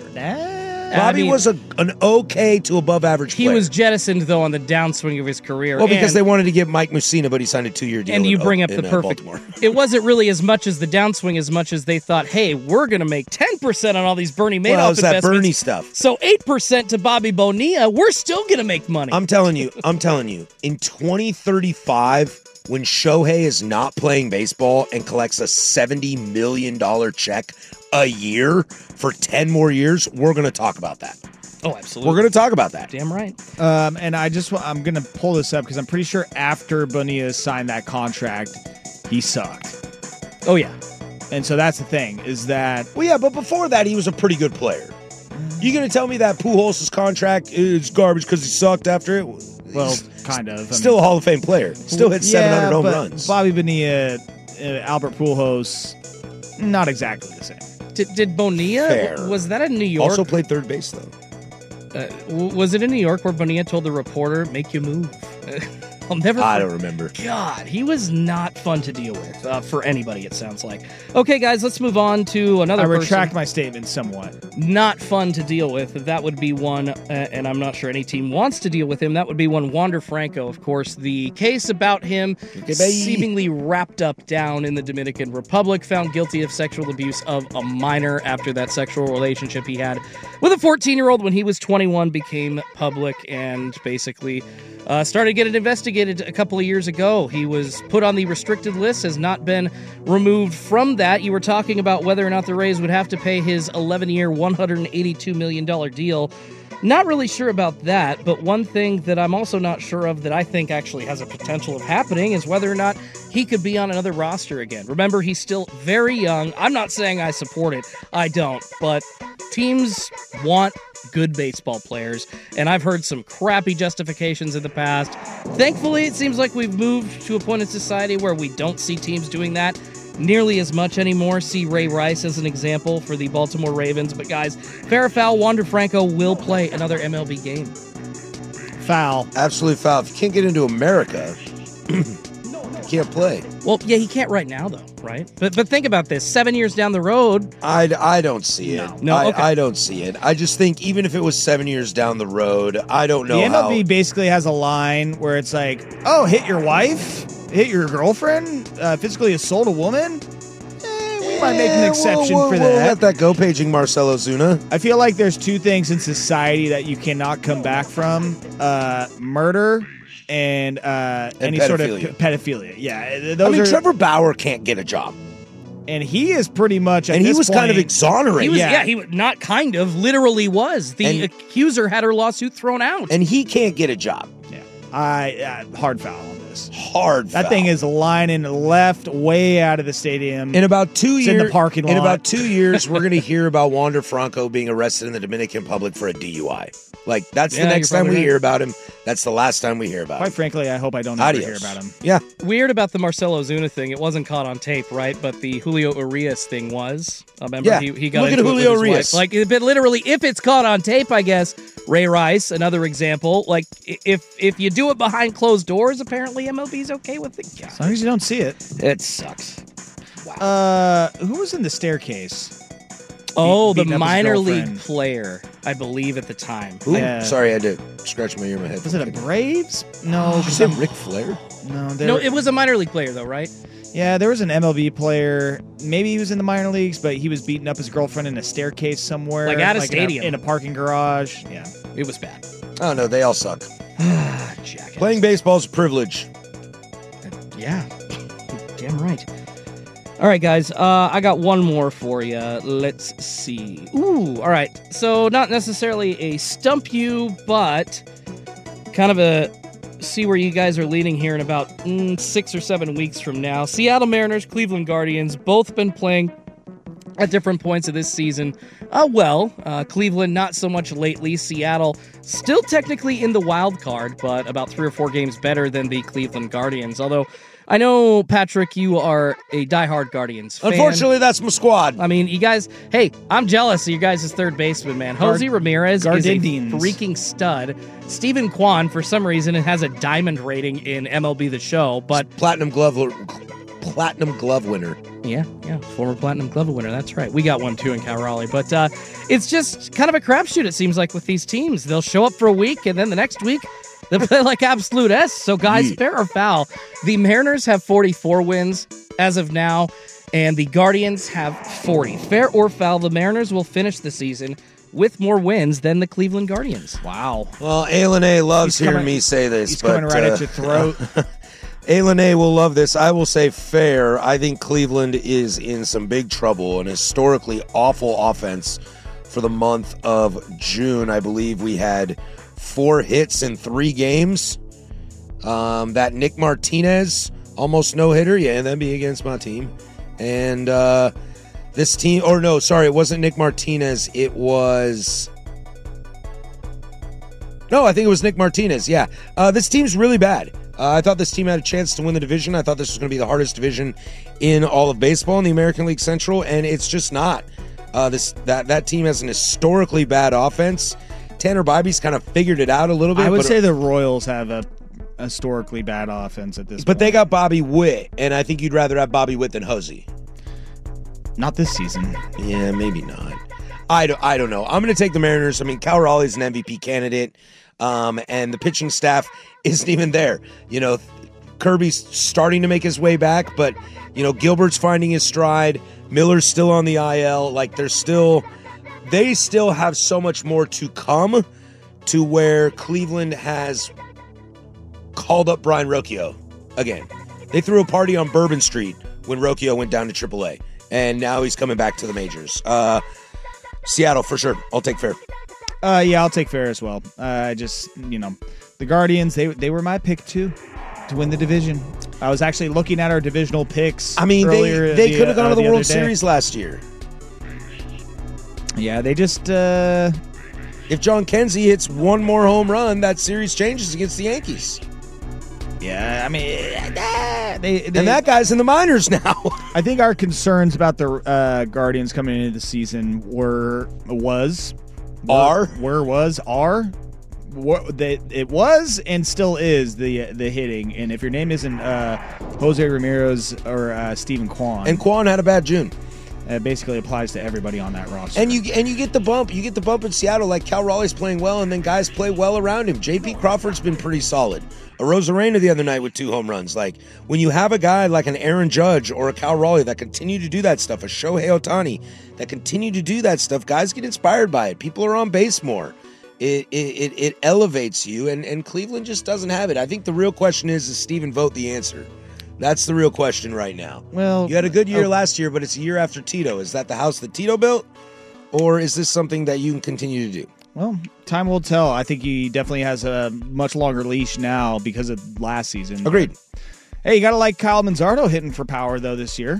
Bobby I mean, was a, an okay to above average he player. was jettisoned, though, on the downswing of his career. Well, because and, they wanted to get Mike Mussina, but he signed a two-year deal. And you in, bring up in, the uh, perfect. Baltimore. It wasn't really as much as the downswing, as much as they thought, hey, we're going to make ten percent on all these Bernie Madoff Well, it's that investments. Bernie stuff. So eight percent to Bobby Bonilla, we're still going to make money. I'm telling you, I'm telling you, in twenty thirty-five, when Shohei is not playing baseball and collects a seventy million dollars check a year for ten more years, we're going to talk about that. Oh, absolutely. We're going to talk about that. Damn right. Um, and I just, wa- I'm going to pull this up because I'm pretty sure after Bonilla signed that contract, he sucked. Oh, yeah. And so that's the thing, is that... Well, yeah, but before that, he was a pretty good player. You going to tell me that Pujols' contract is garbage because he sucked after it? Well, kind of. I Still mean, a Hall of Fame player. Still hit seven hundred yeah, home but runs. Bobby Bonilla, uh, Albert Pujols, not exactly the same. Did, did Bonilla, Fair. was that in New York? Also played third base, though. Uh, w- was it in New York where Bonilla told the reporter, make you move? I'll never I forget. don't remember. God, he was not fun to deal with uh, for anybody, it sounds like. Okay, guys, let's move on to another I person. retract my statement somewhat. Not fun to deal with. That would be one, uh, and I'm not sure any team wants to deal with him. That would be one Wander Franco, of course. The case about him seemingly wrapped up down in the Dominican Republic, found guilty of sexual abuse of a minor after that sexual relationship he had with a fourteen-year-old when he was twenty-one became public and basically uh, started getting investigated a couple of years ago. He was put on the restricted list, has not been removed from that. You were talking about whether or not the Rays would have to pay his eleven-year, one hundred eighty-two million dollars deal. Not really sure about that, but one thing that I'm also not sure of that I think actually has a potential of happening is whether or not he could be on another roster again. Remember, he's still very young. I'm not saying I support it. I don't, but teams want good baseball players, and I've heard some crappy justifications in the past. Thankfully, it seems like we've moved to a point in society where we don't see teams doing that nearly as much anymore. See Ray Rice as an example for the Baltimore Ravens. But guys, fair or foul, Wander Franco will play another M L B game. Foul. Absolutely foul. If you can't get into America, you can't play. Well, yeah, he can't right now, though, right? But but think about this. Seven years down the road. I, I don't see it. No, I, okay. I don't see it. I just think even if it was seven years down the road, I don't know The how. M L B basically has a line where it's like, oh, hit your wife, hit your girlfriend, uh, physically assault a woman. Eh, we might make an Eh, exception we'll, for we'll that. let that go, paging Marcelo Zuna. I feel like there's two things in society that you cannot come back from: uh, murder and, uh, And any sort of pedophilia. pedophilia. Yeah, those I mean, are. Trevor Bauer can't get a job. And he is pretty much, at and he this was kind of point- exonerated. He was, yeah. he was not kind of, literally was. The And- accuser had her lawsuit thrown out. And he can't get a job. Yeah, I uh, hard foul on this. is. Hard That foul. thing is lining left way out of the stadium. In about two It's years, in the parking lot. In about two years, we're going to hear about Wander Franco being arrested in the Dominican Republic for a D U I. Like, that's Yeah, the next you're time we probably hear right. about him. That's the last time we hear about Quite him. frankly, I hope I don't ever Adios. hear about him. Yeah. Weird about the Marcelo Zuna thing. It wasn't caught on tape, right? But the Julio Urias thing was. I remember Yeah. he, he got Look at into Julio it with his Urias. wife. Like, but literally, if it's caught on tape, I guess. Ray Rice, another example. Like, i- if if you do it behind closed doors, apparently M L B's okay with it. As long as you don't see it. It sucks. Uh, who was in the staircase? Oh, Be- beating the up his minor league girlfriend? player, I believe, at the time. Ooh, Yeah. Sorry, I had to scratch my ear in my head. Was it a Braves? No. Did you say Ric Flair? No, there, No, it was a minor league player, though, right? Yeah, there was an M L B player. Maybe he was in the minor leagues, but he was beating up his girlfriend in a staircase somewhere. Like at a in stadium. In a, parking garage. Yeah. It was bad. Oh, no, they all suck. Jackass. Playing baseball is a privilege. Yeah. Damn right. All right, guys. Uh, I got one more for you. Let's see. Ooh, all right. So not necessarily a stump you, but kind of a see where you guys are leading here in about mm, six or seven weeks from now. Seattle Mariners, Cleveland Guardians, both been playing at different points of this season. Uh, well, uh, Cleveland not so much lately. Seattle still technically in the wild card, but about three or four games better than the Cleveland Guardians. Although I know, Patrick, you are a diehard Guardians fan. Unfortunately, that's my squad. I mean, you guys, hey, I'm jealous of you guys' third baseman, man. Jose Ramirez is a Gardendines. freaking stud. Stephen Kwan, for some reason, has a diamond rating in M L B The Show, but Platinum glove, platinum glove winner. yeah, yeah, former Platinum Glove winner. That's right. We got one too in Cal Raleigh, but uh, it's just kind of a crapshoot. It seems like with these teams, they'll show up for a week and then the next week they play like absolute S. So, guys, Yeah. fair or foul, the Mariners have forty-four wins as of now, and the Guardians have forty. Fair or foul, the Mariners will finish the season with more wins than the Cleveland Guardians. Wow. Well, Alan A loves He's hearing coming- me say this. He's but, coming right uh, at your throat. Alan A will love this. I will say fair. I think Cleveland is in some big trouble. An historically awful offense for the month of June. I believe we had four hits in three games. Um, that Nick Martinez, almost no-hitter. Yeah, that'd be against my team. And uh, this team, or no, sorry, it wasn't Nick Martinez. It was... No, I think it was Nick Martinez, yeah. Uh, this team's really bad. Uh, I thought this team had a chance to win the division. I thought this was going to be the hardest division in all of baseball in the American League Central, and it's just not. Uh, this that that team has an historically bad offense. Tanner Bybee's kind of figured it out a little bit. I would but, say the Royals have a historically bad offense at this but point. they got Bobby Witt, and I think you'd rather have Bobby Witt than Hosey. Not this season. Yeah, maybe not. I don't, I don't know. I'm going to take the Mariners. I mean, Cal Raleigh's an M V P candidate, um, and the pitching staff isn't even there. You know, Kirby's starting to make his way back, but, you know, Gilbert's finding his stride. Miller's still on the I L. Like, they're still, they still have so much more to come to where Cleveland has called up Brian Rocchio again. They threw a party on Bourbon Street when Rocchio went down to triple A, and now he's coming back to the majors. Uh, Seattle, for sure. I'll take fair. Uh, yeah, I'll take fair as well. Uh, I just, you know, the Guardians, they they were my pick too to win the division. I was actually looking at our divisional picks. I mean, earlier they, they the, could have gone uh, to the, the World other day. Series last year. Yeah, they just. Uh, if John Kenzie hits one more home run, that series changes against the Yankees. Yeah, I mean, they, they, and that guy's in the minors now. I think our concerns about the uh, Guardians coming into the season were was are were was are what they it was and still is the the hitting. And if your name isn't uh, Jose Ramirez or uh, Stephen Kwan, and Kwan had a bad June. It basically applies to everybody on that roster. And you and you get the bump. You get the bump in Seattle. Like Cal Raleigh's playing well, and then guys play well around him. J P Crawford's been pretty solid. Arozarena the other night with two home runs. Like, when you have a guy like an Aaron Judge or a Cal Raleigh that continue to do that stuff, a Shohei Ohtani that continue to do that stuff, guys get inspired by it. People are on base more. It it it, it elevates you, and, and Cleveland just doesn't have it. I think the real question is, is Stephen Vogt the answer? That's the real question right now. Well, you had a good year oh. last year, but it's a year after Tito. Is that the house that Tito built, or is this something that you can continue to do? Well, time will tell. I think he definitely has a much longer leash now because of last season. Agreed. Hey, you got to like Kyle Manzardo hitting for power, though, this year.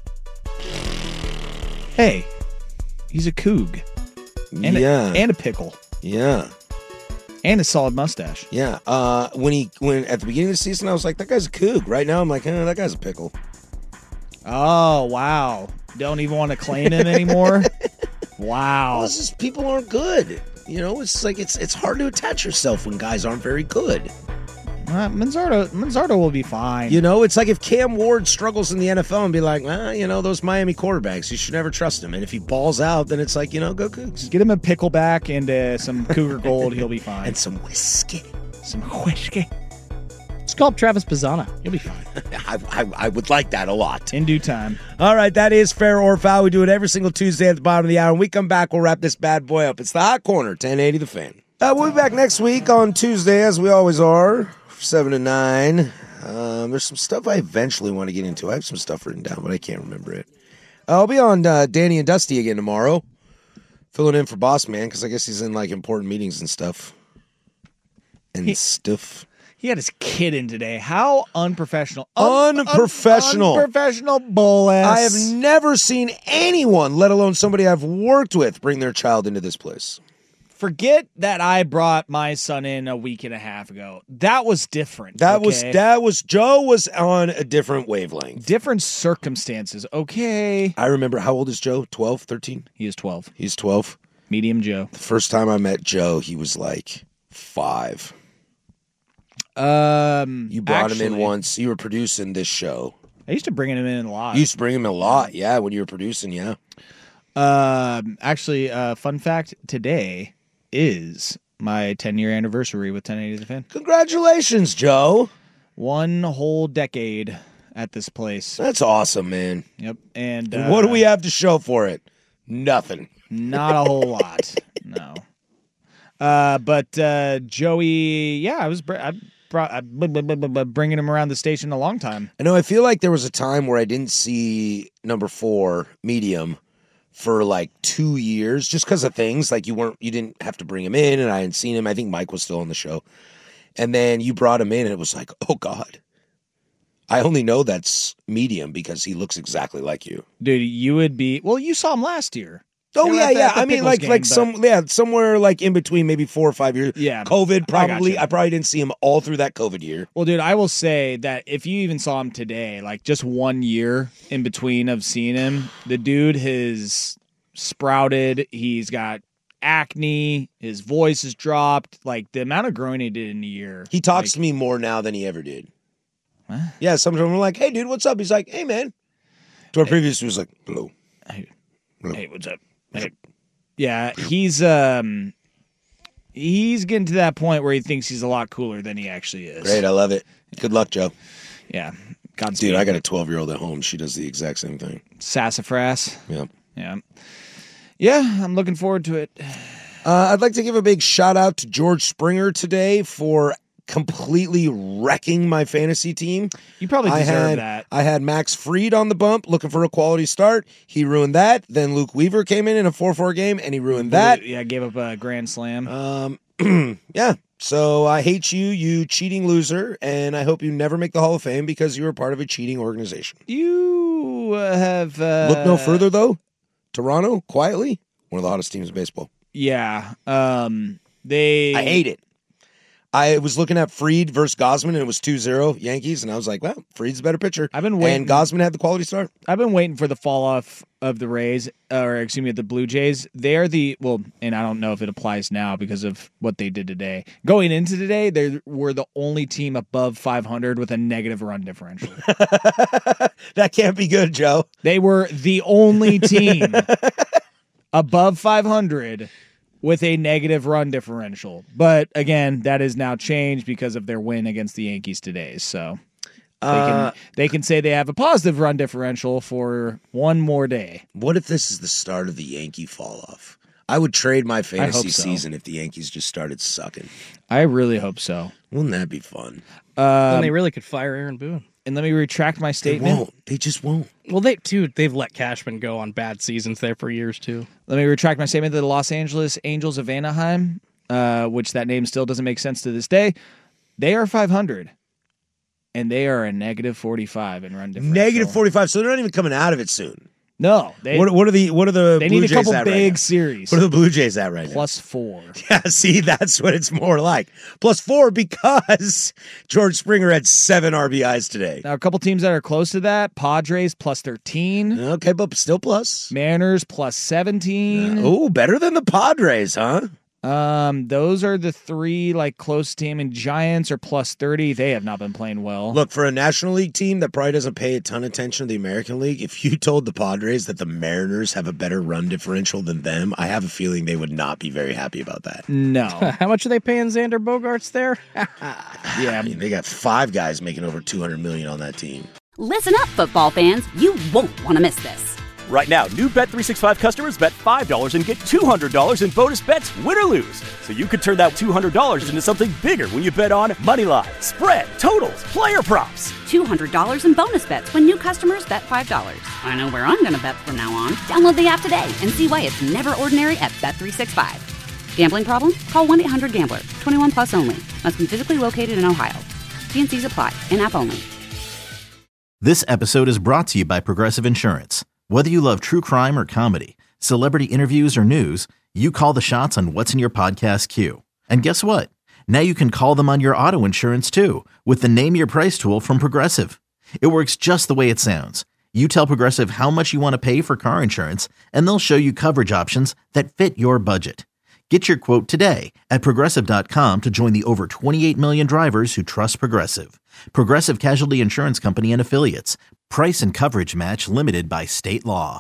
Hey, he's a Coug. And yeah. A, and a pickle. Yeah. And a solid mustache. Yeah. Uh, when he when at the beginning of the season, I was like, that guy's a Coug. Right now, I'm like, eh, that guy's a pickle. Oh, wow. Don't even want to claim him anymore? Wow. Well, it's just people aren't good. You know, it's like it's it's hard to attach yourself when guys aren't very good. Uh, Manzardo, Manzardo will be fine. You know, it's like if Cam Ward struggles in the N F L and be like, well, you know, those Miami quarterbacks, you should never trust him. And if he balls out, then it's like, you know, go Cougs. Get him a pickleback and uh, some Cougar Gold, he'll be fine. And some whiskey. Some whiskey. It's called Travis Pisana. You'll be fine. I, I, I would like that a lot. In due time. All right, that is Fair or Foul. We do it every single Tuesday at the bottom of the hour. When we come back, we'll wrap this bad boy up. It's the Hot Corner, ten eighty The Fan. Uh, we'll be back next week on Tuesday, as we always are. Seven to nine. Um, there's some stuff I eventually want to get into. I have some stuff written down, but I can't remember it. I'll be on uh, Danny and Dusty again tomorrow, filling in for Boss Man because I guess he's in like important meetings and stuff. And he, stuff. He had his kid in today. How unprofessional! Un- unprofessional. Un- unprofessional bull ass. I have never seen anyone, let alone somebody I've worked with, bring their child into this place. Forget that I brought my son in a week and a half ago. That was different. That okay? was that was Joe was on a different wavelength. Different circumstances. Okay. I remember, how old is Joe? twelve, thirteen? He is twelve. He's twelve. Medium Joe. The first time I met Joe, he was like five. Um, you brought actually, him in once. You were producing this show. I used to bring him in a lot. You used to bring him in a lot, yeah, when you were producing, yeah. Um, actually, uh, fun fact, today is my ten-year anniversary with ten eighty The Fan. Congratulations, Joe. One whole decade at this place. That's awesome, man. Yep. And, and uh, what do we have to show for it? Nothing. Not a whole lot. No. Uh, but uh, Joey, yeah, I was br- I brought I, b- b- b- b- bringing him around the station a long time. I know. I feel like there was a time where I didn't see number four, Medium, for like two years, just because of things like you weren't, you didn't have to bring him in, and I hadn't seen him. I think Mike was still on the show, and then you brought him in, and it was like, oh God, I only know that's Medium because he looks exactly like you, dude. You would be well. You saw him last year. Oh yeah, yeah. The, yeah. the I mean, like, game, like but... some, yeah, somewhere like in between, maybe four or five years. Yeah, COVID probably. I, I probably didn't see him all through that COVID year. Well, dude, I will say that if you even saw him today, like just one year in between of seeing him, the dude has sprouted. He's got acne. His voice has dropped. Like the amount of growing he did in a year. He talks like, to me more now than he ever did. What? Yeah, sometimes we're like, "Hey, dude, what's up?" He's like, "Hey, man." To our hey. previous, he was like, "Hello." Hey, Hello. Hey what's up? Hey. Yeah, he's um, he's getting to that point where he thinks he's a lot cooler than he actually is. Great, I love it. Good luck, Joe. Yeah, God's dude. I got a twelve-year-old at home. She does the exact same thing. Sassafras. Yeah, yeah, yeah. I'm looking forward to it. Uh, I'd like to give a big shout out to George Springer today for completely wrecking my fantasy team. You probably deserve I had, that. I had Max Fried on the bump looking for a quality start. He ruined that. Then Luke Weaver came in in a four four game, and he ruined that. Yeah, gave up a grand slam. Um, yeah. So I hate you, you cheating loser, and I hope you never make the Hall of Fame because you were part of a cheating organization. You uh, have... Uh, Look no further, though. Toronto, quietly, one of the hottest teams in baseball. Yeah. Um, they. I hate it. I was looking at Fried versus Gausman, and it was two zero Yankees, and I was like, well, Fried's a better pitcher. I've been waiting. And Gausman had the quality start. I've been waiting for the fall-off of the Rays, or excuse me, the Blue Jays. They are the, well, and I don't know if it applies now because of what they did today. Going into today, they were the only team above five hundred with a negative run differential. That can't be good, Joe. They were the only team above five hundred with a negative run differential. But again, that is now changed because of their win against the Yankees today. So they can, uh, they can say they have a positive run differential for one more day. What if this is the start of the Yankee fall off? I would trade my fantasy so. season if the Yankees just started sucking. I really hope so. Wouldn't that be fun? Um, then they really could fire Aaron Boone. and let me retract my statement. They won't. They just won't. Well, they too. They've let Cashman go on bad seasons there for years too. Let me retract my statement that the Los Angeles Angels of Anaheim, uh, which that name still doesn't make sense to this day, they are five hundred, and they are a negative forty-five in run differential. Negative forty-five, so they're not even coming out of it soon. No, they, what, what are the what are the they Blue need a Jays couple at big right now? series. What are the Blue Jays at right now? Plus four. Yeah, see, that's what it's more like. Plus four because George Springer had seven R B Is today. Now, a couple teams that are close to that: Padres plus thirteen. Okay, but still plus. Mariners plus seventeen. Uh, oh, better than the Padres, huh? Um, those are the three like close team, and Giants are plus thirty. They have not been playing well. Look, for a National League team that probably doesn't pay a ton of attention to the American League, if you told the Padres that the Mariners have a better run differential than them, I have a feeling they would not be very happy about that. No. How much are they paying Xander Bogaerts there? Yeah, I mean, they got five guys making over two hundred million dollars on that team. Listen up, football fans. You won't want to miss this. Right now, new Bet three sixty-five customers bet five dollars and get two hundred dollars in bonus bets, win or lose. So you could turn that two hundred dollars into something bigger when you bet on moneyline, spread, totals, player props. two hundred dollars in bonus bets when new customers bet five dollars. I know where I'm going to bet from now on. Download the app today and see why it's never ordinary at Bet three sixty-five. Gambling problem? Call one eight hundred gambler. twenty-one plus only. Must be physically located in Ohio. T and C's apply. In-app only. This episode is brought to you by Progressive Insurance. Whether you love true crime or comedy, celebrity interviews or news, you call the shots on what's in your podcast queue. And guess what? Now you can call them on your auto insurance too with the Name Your Price tool from Progressive. It works just the way it sounds. You tell Progressive how much you want to pay for car insurance, and they'll show you coverage options that fit your budget. Get your quote today at Progressive dot com to join the over twenty-eight million drivers who trust Progressive. Progressive Casualty Insurance Company and Affiliates. Price and coverage match limited by state law.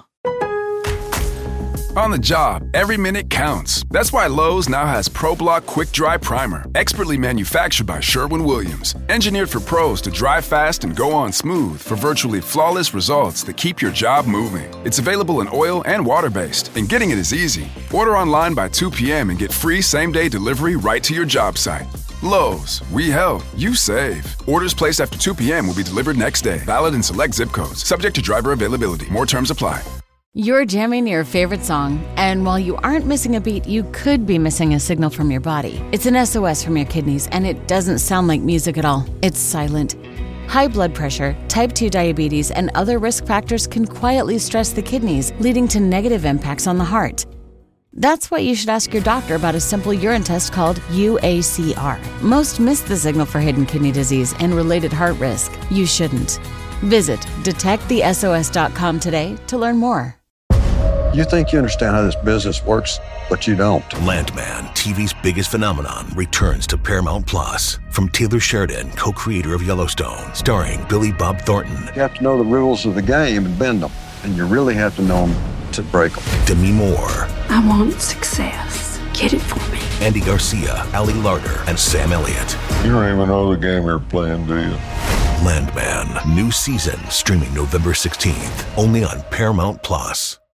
On the job, every minute counts. That's why Lowe's now has ProBlock Quick Dry Primer, expertly manufactured by Sherwin-Williams. Engineered for pros to dry fast and go on smooth for virtually flawless results that keep your job moving. It's available in oil and water-based, and getting it is easy. Order online by two p.m. and get free same-day delivery right to your job site. Lowe's, we help, you save. Orders placed after two p.m. will be delivered next day. Valid in select zip codes. Subject to driver availability. More terms apply. You're jamming your favorite song, and while you aren't missing a beat, you could be missing a signal from your body. It's an S O S from your kidneys, and it doesn't sound like music at all. It's silent. High blood pressure, type two diabetes, and other risk factors can quietly stress the kidneys, leading to negative impacts on the heart. That's why you should ask your doctor about a simple urine test called U A C R. Most miss the signal for hidden kidney disease and related heart risk. You shouldn't. Visit detect the S O S dot com today to learn more. You think you understand how this business works, but you don't. Landman, T V's biggest phenomenon, returns to Paramount Plus. From Taylor Sheridan, co-creator of Yellowstone, starring Billy Bob Thornton. You have to know the rules of the game and bend them, and you really have to know them to break them. Demi Moore. I want success. Get it for me. Andy Garcia, Ali Larter, and Sam Elliott. You don't even know the game you're playing, do you? Landman, new season, streaming November sixteenth, only on Paramount Plus.